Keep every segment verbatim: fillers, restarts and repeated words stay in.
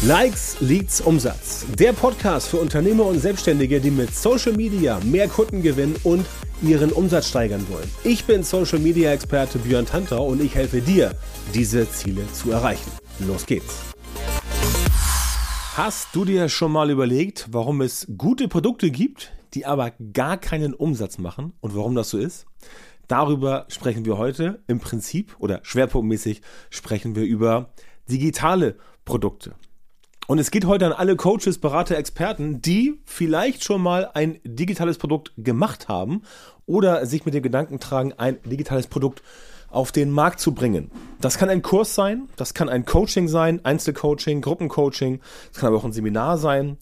Likes, Leads, Umsatz. Der Podcast für Unternehmer und Selbstständige, die mit Social Media mehr Kunden gewinnen und ihren Umsatz steigern wollen. Ich bin Social Media Experte Björn Tantau und ich helfe dir, diese Ziele zu erreichen. Los geht's! Hast du dir schon mal überlegt, warum es gute Produkte gibt, die aber gar keinen Umsatz machen und warum das so ist? Darüber sprechen wir heute im Prinzip oder schwerpunktmäßig sprechen wir über digitale Produkte. Und es geht heute an alle Coaches, Berater, Experten, die vielleicht schon mal ein digitales Produkt gemacht haben oder sich mit dem Gedanken tragen, ein digitales Produkt auf den Markt zu bringen. Das kann ein Kurs sein, das kann ein Coaching sein, Einzelcoaching, Gruppencoaching, das kann aber auch ein Seminar sein.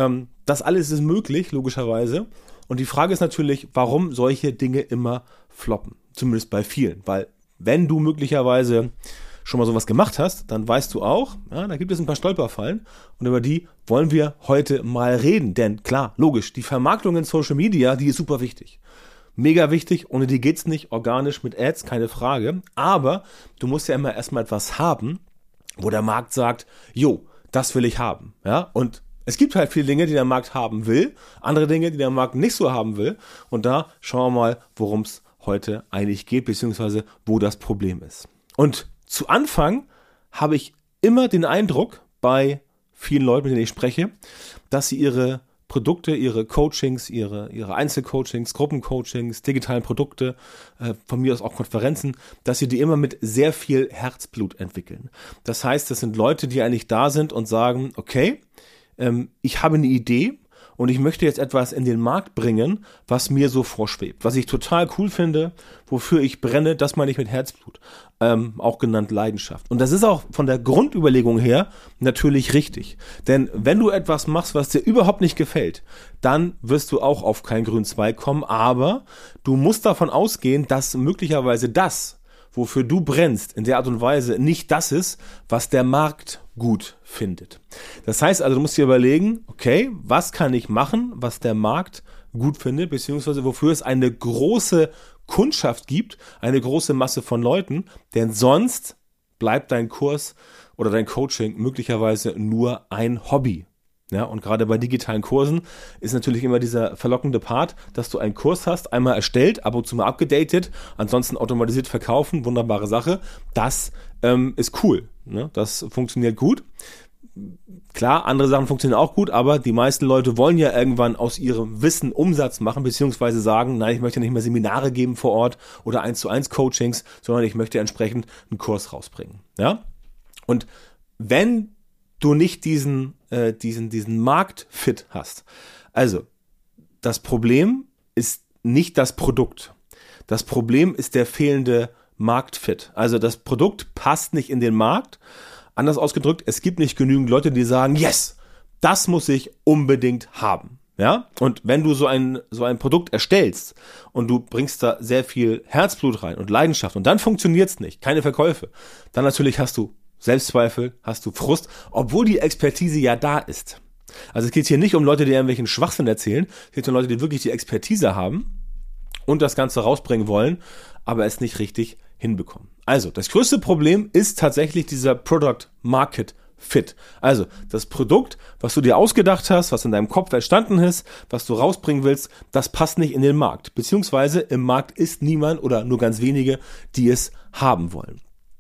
Das alles ist möglich, logischerweise. Und die Frage ist natürlich, warum solche Dinge immer floppen. Zumindest bei vielen. Weil wenn du möglicherweise schon mal sowas gemacht hast, dann weißt du auch, ja, da gibt es ein paar Stolperfallen und über die wollen wir heute mal reden. Denn klar, logisch, die Vermarktung in Social Media, die ist super wichtig. Mega wichtig, ohne die geht's nicht, organisch mit Ads, keine Frage. Aber du musst ja immer erstmal etwas haben, wo der Markt sagt, jo, das will ich haben. Ja, und es gibt halt viele Dinge, die der Markt haben will, andere Dinge, die der Markt nicht so haben will. Und da schauen wir mal, worum es heute eigentlich geht, beziehungsweise wo das Problem ist. Und zu Anfang habe ich immer den Eindruck bei vielen Leuten, mit denen ich spreche, dass sie ihre Produkte, ihre Coachings, ihre, ihre Einzelcoachings, Gruppencoachings, digitalen Produkte, äh, von mir aus auch Konferenzen, dass sie die immer mit sehr viel Herzblut entwickeln. Das heißt, das sind Leute, die eigentlich da sind und sagen, okay, ähm, ich habe eine Idee, und ich möchte jetzt etwas in den Markt bringen, was mir so vorschwebt. Was ich total cool finde, wofür ich brenne, das meine ich mit Herzblut. Ähm, auch genannt Leidenschaft. Und das ist auch von der Grundüberlegung her natürlich richtig. Denn wenn du etwas machst, was dir überhaupt nicht gefällt, dann wirst du auch auf keinen grünen Zweig kommen. Aber du musst davon ausgehen, dass möglicherweise das, wofür du brennst, in der Art und Weise nicht das ist, was der Markt gut findet. Das heißt also, du musst dir überlegen, okay, was kann ich machen, was der Markt gut findet, beziehungsweise wofür es eine große Kundschaft gibt, eine große Masse von Leuten, denn sonst bleibt dein Kurs oder dein Coaching möglicherweise nur ein Hobby. Ja, und gerade bei digitalen Kursen ist natürlich immer dieser verlockende Part, dass du einen Kurs hast, einmal erstellt, ab und zu mal abgedatet, ansonsten automatisiert verkaufen, wunderbare Sache. Das ähm, ist cool, ne? Das funktioniert gut. Klar, andere Sachen funktionieren auch gut, aber die meisten Leute wollen ja irgendwann aus ihrem Wissen Umsatz machen, beziehungsweise sagen, nein, ich möchte nicht mehr Seminare geben vor Ort oder eins zu eins Coachings, sondern ich möchte entsprechend einen Kurs rausbringen. Ja? Und wenn du nicht diesen, äh, diesen, diesen Marktfit hast. Also, das Problem ist nicht das Produkt. Das Problem ist der fehlende Marktfit. Also, das Produkt passt nicht in den Markt. Anders ausgedrückt, es gibt nicht genügend Leute, die sagen, yes, das muss ich unbedingt haben. Ja? Und wenn du so ein, so ein Produkt erstellst und du bringst da sehr viel Herzblut rein und Leidenschaft und dann funktioniert's nicht, keine Verkäufe, dann natürlich hast du Selbstzweifel, hast du Frust, obwohl die Expertise ja da ist. Also es geht hier nicht um Leute, die irgendwelchen Schwachsinn erzählen, es geht um Leute, die wirklich die Expertise haben und das Ganze rausbringen wollen, aber es nicht richtig hinbekommen. Also, das größte Problem ist tatsächlich dieser Product Market Fit. Also, das Produkt, was du dir ausgedacht hast, was in deinem Kopf entstanden ist, was du rausbringen willst, das passt nicht in den Markt. Beziehungsweise im Markt ist niemand oder nur ganz wenige, die es haben wollen.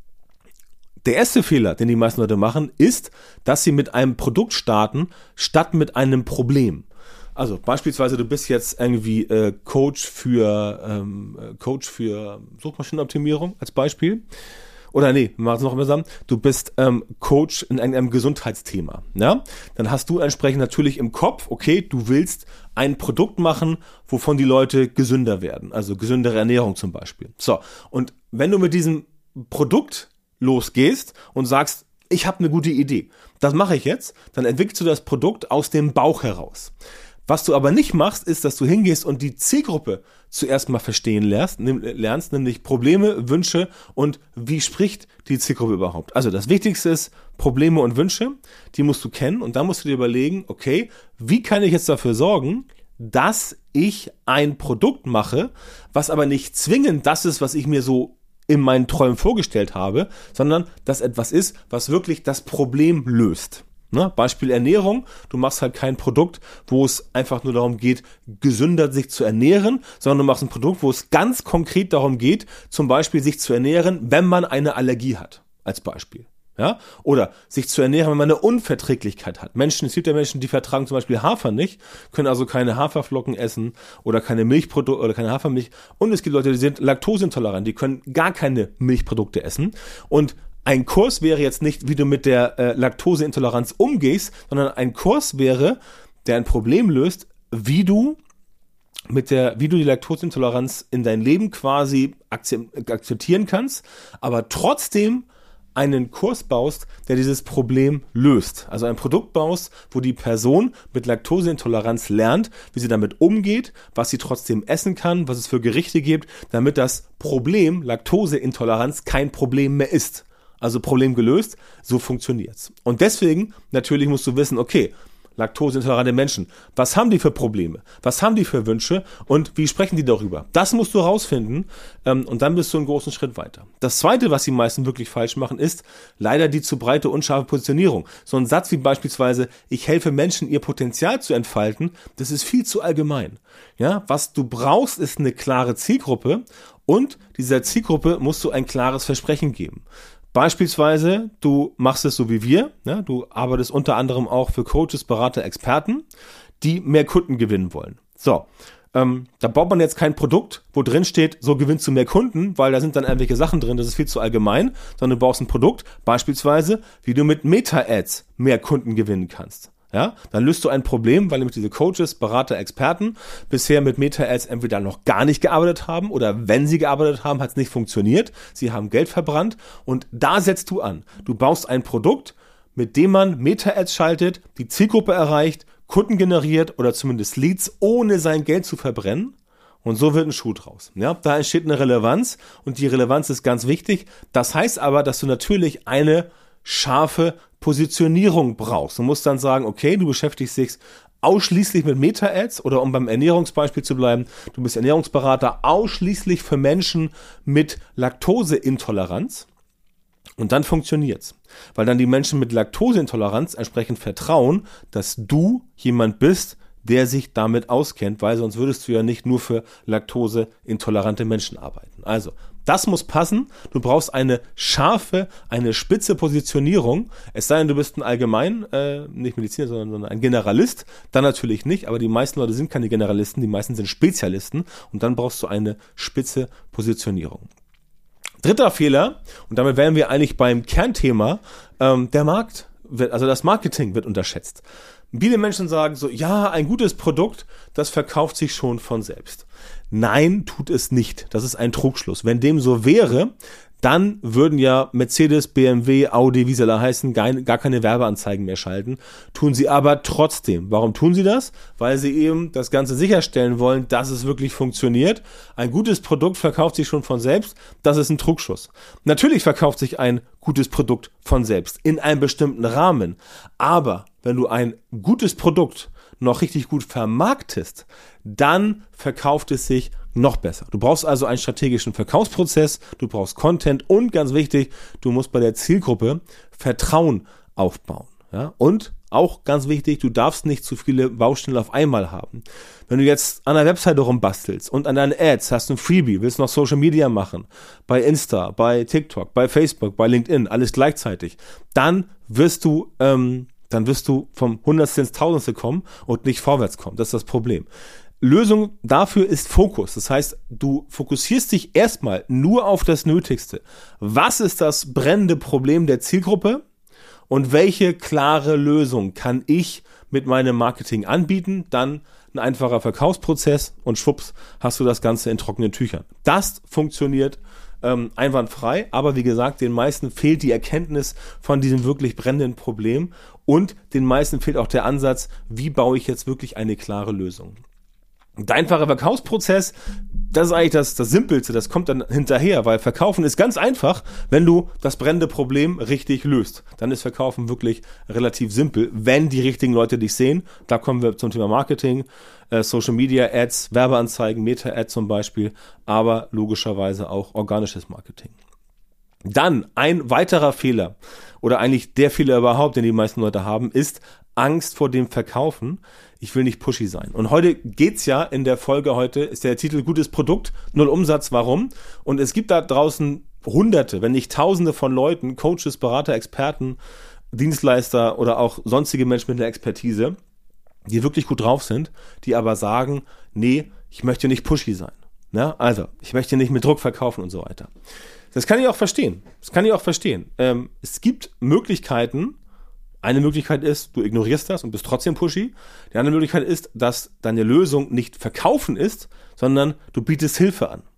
Der erste Fehler, den die meisten Leute machen, ist, dass sie mit einem Produkt starten, statt mit einem Problem. Also beispielsweise, du bist jetzt irgendwie äh, Coach für ähm, Coach für Suchmaschinenoptimierung als Beispiel. Oder nee, wir machen es noch immer zusammen. Du bist ähm, Coach in einem Gesundheitsthema. Ja? Dann hast du entsprechend natürlich im Kopf, okay, du willst ein Produkt machen, wovon die Leute gesünder werden. Also gesündere Ernährung zum Beispiel. So, und wenn du mit diesem Produkt losgehst und sagst, ich habe eine gute Idee, das mache ich jetzt, dann entwickelst du das Produkt aus dem Bauch heraus. Was du aber nicht machst, ist, dass du hingehst und die Zielgruppe zuerst mal verstehen lernst, lernst, nämlich Probleme, Wünsche und wie spricht die Zielgruppe überhaupt. Also das Wichtigste ist Probleme und Wünsche, die musst du kennen und dann musst du dir überlegen, okay, wie kann ich jetzt dafür sorgen, dass ich ein Produkt mache, was aber nicht zwingend das ist, was ich mir so in meinen Träumen vorgestellt habe, sondern dass etwas ist, was wirklich das Problem löst. Ne? Beispiel Ernährung, du machst halt kein Produkt, wo es einfach nur darum geht, gesünder sich zu ernähren, sondern du machst ein Produkt, wo es ganz konkret darum geht, zum Beispiel sich zu ernähren, wenn man eine Allergie hat, als Beispiel. Ja? Oder sich zu ernähren, wenn man eine Unverträglichkeit hat. Menschen, es gibt ja Menschen, die vertragen zum Beispiel Hafer nicht, können also keine Haferflocken essen oder keine Milchprodukte oder keine Hafermilch. Und es gibt Leute, die sind laktoseintolerant, die können gar keine Milchprodukte essen. Und ein Kurs wäre jetzt nicht, wie du mit der äh, Laktoseintoleranz umgehst, sondern ein Kurs wäre, der ein Problem löst, wie du mit der, wie du die Laktoseintoleranz in dein Leben quasi akzeptieren kannst, aber trotzdem einen Kurs baust, der dieses Problem löst. Also ein Produkt baust, wo die Person mit Laktoseintoleranz lernt, wie sie damit umgeht, was sie trotzdem essen kann, was es für Gerichte gibt, damit das Problem Laktoseintoleranz kein Problem mehr ist. Also Problem gelöst, so funktioniert's. Und deswegen, natürlich musst du wissen, okay, laktoseintolerante Menschen, was haben die für Probleme? Was haben die für Wünsche? Und wie sprechen die darüber? Das musst du rausfinden ähm, und dann bist du einen großen Schritt weiter. Das Zweite, was die meisten wirklich falsch machen, ist leider die zu breite, unscharfe Positionierung. So ein Satz wie beispielsweise, ich helfe Menschen, ihr Potenzial zu entfalten, das ist viel zu allgemein. Ja, was du brauchst, ist eine klare Zielgruppe und dieser Zielgruppe musst du ein klares Versprechen geben. Beispielsweise, du machst es so wie wir, ne? Du arbeitest unter anderem auch für Coaches, Berater, Experten, die mehr Kunden gewinnen wollen. So, ähm, da baut man jetzt kein Produkt, wo drin steht, so gewinnst du mehr Kunden, weil da sind dann irgendwelche Sachen drin, das ist viel zu allgemein, sondern du baust ein Produkt, beispielsweise, wie du mit Meta-Ads mehr Kunden gewinnen kannst. Ja, dann löst du ein Problem, weil nämlich diese Coaches, Berater, Experten bisher mit Meta-Ads entweder noch gar nicht gearbeitet haben oder wenn sie gearbeitet haben, hat es nicht funktioniert. Sie haben Geld verbrannt und da setzt du an. Du baust ein Produkt, mit dem man Meta-Ads schaltet, die Zielgruppe erreicht, Kunden generiert oder zumindest Leads, ohne sein Geld zu verbrennen. Und so wird ein Schuh draus. Ja, da entsteht eine Relevanz und die Relevanz ist ganz wichtig. Das heißt aber, dass du natürlich eine scharfe Positionierung brauchst. Du musst dann sagen, okay, du beschäftigst dich ausschließlich mit Meta-Ads oder um beim Ernährungsbeispiel zu bleiben, du bist Ernährungsberater ausschließlich für Menschen mit Laktoseintoleranz und dann funktioniert's. Weil dann die Menschen mit Laktoseintoleranz entsprechend vertrauen, dass du jemand bist, der sich damit auskennt, weil sonst würdest du ja nicht nur für laktoseintolerante Menschen arbeiten. Also, das muss passen. Du brauchst eine scharfe, eine spitze Positionierung. Es sei denn, du bist ein Allgemein, äh, nicht Mediziner, sondern, sondern ein Generalist. Dann natürlich nicht, aber die meisten Leute sind keine Generalisten, die meisten sind Spezialisten und dann brauchst du eine spitze Positionierung. Dritter Fehler, und damit wären wir eigentlich beim Kernthema, ähm, der Markt, wird, also das Marketing wird unterschätzt. Viele Menschen sagen so, ja, ein gutes Produkt, das verkauft sich schon von selbst. Nein, tut es nicht. Das ist ein Trugschluss. Wenn dem so wäre, dann würden ja Mercedes, B M W, Audi, wie sie da heißen, gar, gar keine Werbeanzeigen mehr schalten. Tun sie aber trotzdem. Warum tun sie das? Weil sie eben das Ganze sicherstellen wollen, dass es wirklich funktioniert. Ein gutes Produkt verkauft sich schon von selbst. Das ist ein Trugschluss. Natürlich verkauft sich ein gutes Produkt von selbst in einem bestimmten Rahmen. Aber wenn du ein gutes Produkt noch richtig gut vermarktest, dann verkauft es sich noch besser. Du brauchst also einen strategischen Verkaufsprozess, du brauchst Content und ganz wichtig, du musst bei der Zielgruppe Vertrauen aufbauen. Ja? Und auch ganz wichtig, du darfst nicht zu viele Baustellen auf einmal haben. Wenn du jetzt an der Webseite rumbastelst und an deinen Ads hast ein Freebie, willst noch Social Media machen, bei Insta, bei TikTok, bei Facebook, bei LinkedIn, alles gleichzeitig, dann wirst du ähm, dann wirst du vom Hundertstel ins Tausendstel kommen und nicht vorwärts kommen. Das ist das Problem. Lösung dafür ist Fokus. Das heißt, du fokussierst dich erstmal nur auf das Nötigste. Was ist das brennende Problem der Zielgruppe und welche klare Lösung kann ich mit meinem Marketing anbieten? Dann ein einfacher Verkaufsprozess und schwupps hast du das Ganze in trockenen Tüchern. Das funktioniert ähm, einwandfrei, aber wie gesagt, den meisten fehlt die Erkenntnis von diesem wirklich brennenden Problem und den meisten fehlt auch der Ansatz, wie baue ich jetzt wirklich eine klare Lösung. Der einfache Verkaufsprozess, das ist eigentlich das, das Simpelste, das kommt dann hinterher, weil Verkaufen ist ganz einfach, wenn du das brennende Problem richtig löst. Dann ist Verkaufen wirklich relativ simpel, wenn die richtigen Leute dich sehen. Da kommen wir zum Thema Marketing, äh, Social Media Ads, Werbeanzeigen, Meta-Ads zum Beispiel, aber logischerweise auch organisches Marketing. Dann ein weiterer Fehler oder eigentlich der Fehler überhaupt, den die meisten Leute haben, ist Angst vor dem Verkaufen. Ich will nicht pushy sein. Und heute geht's ja in der Folge heute, ist der Titel Gutes Produkt, null Umsatz, warum? Und es gibt da draußen Hunderte, wenn nicht Tausende von Leuten, Coaches, Berater, Experten, Dienstleister oder auch sonstige Menschen mit einer Expertise, die wirklich gut drauf sind, die aber sagen, nee, ich möchte nicht pushy sein. Ja, also, ich möchte nicht mit Druck verkaufen und so weiter. Das kann ich auch verstehen. Das kann ich auch verstehen. Ähm, es gibt Möglichkeiten. Eine Möglichkeit ist, du ignorierst das und bist trotzdem pushy. Die andere Möglichkeit ist, dass deine Lösung nicht verkaufen ist, sondern du bietest Hilfe an.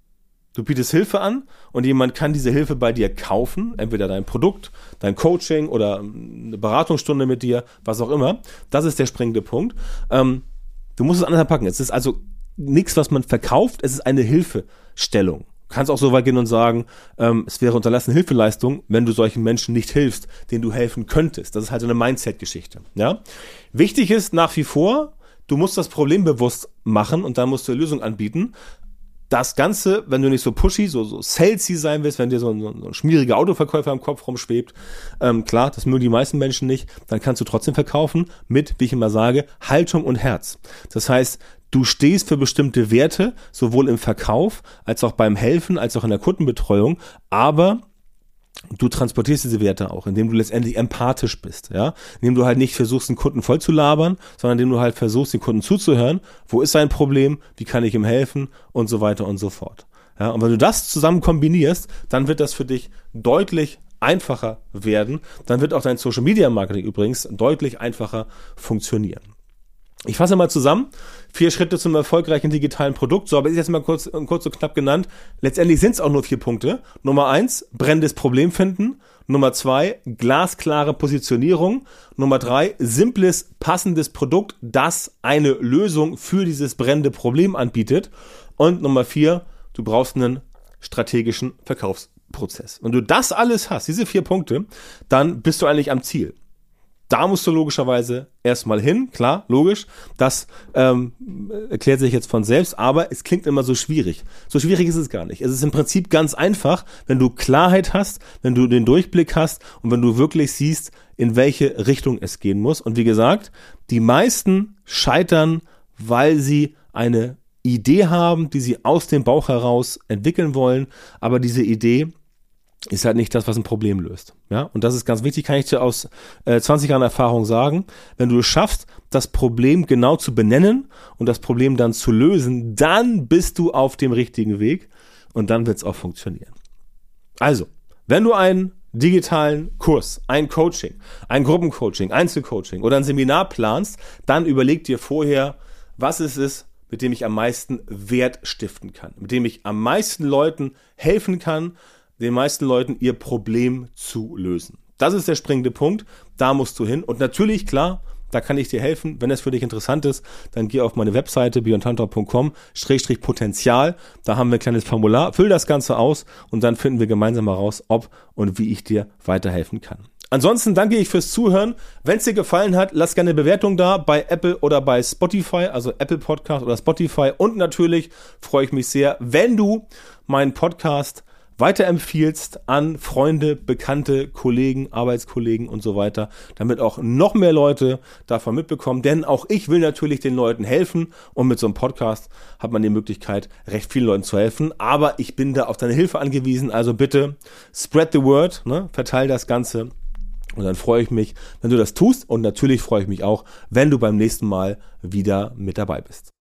Du bietest Hilfe an und jemand kann diese Hilfe bei dir kaufen, entweder dein Produkt, dein Coaching oder eine Beratungsstunde mit dir, was auch immer. Das ist der springende Punkt. Ähm, du musst es anders packen. Es ist also nichts, was man verkauft, es ist eine Hilfestellung. Du kannst auch so weit gehen und sagen, ähm, es wäre unterlassene Hilfeleistung, wenn du solchen Menschen nicht hilfst, denen du helfen könntest. Das ist halt so eine Mindset-Geschichte. Ja? Wichtig ist nach wie vor, du musst das Problem bewusst machen und dann musst du eine Lösung anbieten. Das Ganze, wenn du nicht so pushy, so, so salesy sein willst, wenn dir so ein, so ein schmieriger Autoverkäufer im Kopf rumschwebt, ähm, klar, das mögen die meisten Menschen nicht, dann kannst du trotzdem verkaufen mit, wie ich immer sage, Haltung und Herz. Das heißt, du stehst für bestimmte Werte, sowohl im Verkauf, als auch beim Helfen, als auch in der Kundenbetreuung, aber du transportierst diese Werte auch, indem du letztendlich empathisch bist, ja, indem du halt nicht versuchst, den Kunden voll zu labern, sondern indem du halt versuchst, den Kunden zuzuhören, wo ist sein Problem, wie kann ich ihm helfen und so weiter und so fort. Ja, und wenn du das zusammen kombinierst, dann wird das für dich deutlich einfacher werden, dann wird auch dein Social Media Marketing übrigens deutlich einfacher funktionieren. Ich fasse mal zusammen, vier Schritte zum erfolgreichen digitalen Produkt, so, aber ist jetzt mal kurz, kurz und knapp genannt. Letztendlich sind es auch nur vier Punkte. Nummer eins, brennendes Problem finden. Nummer zwei, glasklare Positionierung. Nummer drei, simples, passendes Produkt, das eine Lösung für dieses brennende Problem anbietet. Und Nummer vier, du brauchst einen strategischen Verkaufsprozess. Wenn du das alles hast, diese vier Punkte, dann bist du eigentlich am Ziel. Da musst du logischerweise erstmal hin, klar, logisch, das ähm, erklärt sich jetzt von selbst, aber es klingt immer so schwierig. So schwierig ist es gar nicht. Es ist im Prinzip ganz einfach, wenn du Klarheit hast, wenn du den Durchblick hast und wenn du wirklich siehst, in welche Richtung es gehen muss. Und wie gesagt, die meisten scheitern, weil sie eine Idee haben, die sie aus dem Bauch heraus entwickeln wollen, aber diese Idee ist halt nicht das, was ein Problem löst. Ja, und das ist ganz wichtig, kann ich dir aus äh, zwanzig Jahren Erfahrung sagen. Wenn du es schaffst, das Problem genau zu benennen und das Problem dann zu lösen, dann bist du auf dem richtigen Weg und dann wird es auch funktionieren. Also, wenn du einen digitalen Kurs, ein Coaching, ein Gruppencoaching, Einzelcoaching oder ein Seminar planst, dann überleg dir vorher, was es ist, mit dem ich am meisten Wert stiften kann, mit dem ich am meisten Leuten helfen kann, den meisten Leuten ihr Problem zu lösen. Das ist der springende Punkt, da musst du hin. Und natürlich, klar, da kann ich dir helfen. Wenn es für dich interessant ist, dann geh auf meine Webseite beyond tantra punkt com Schrägstrich Potenzial. Da haben wir ein kleines Formular. Füll das Ganze aus und dann finden wir gemeinsam heraus, ob und wie ich dir weiterhelfen kann. Ansonsten danke ich fürs Zuhören. Wenn es dir gefallen hat, lass gerne eine Bewertung da bei Apple oder bei Spotify, also Apple Podcast oder Spotify. Und natürlich freue ich mich sehr, wenn du meinen Podcast weiterempfiehlst an Freunde, Bekannte, Kollegen, Arbeitskollegen und so weiter, damit auch noch mehr Leute davon mitbekommen. Denn auch ich will natürlich den Leuten helfen und mit so einem Podcast hat man die Möglichkeit, recht vielen Leuten zu helfen. Aber ich bin da auf deine Hilfe angewiesen, also bitte spread the word, ne? Verteil das Ganze. Und dann freue ich mich, wenn du das tust und natürlich freue ich mich auch, wenn du beim nächsten Mal wieder mit dabei bist.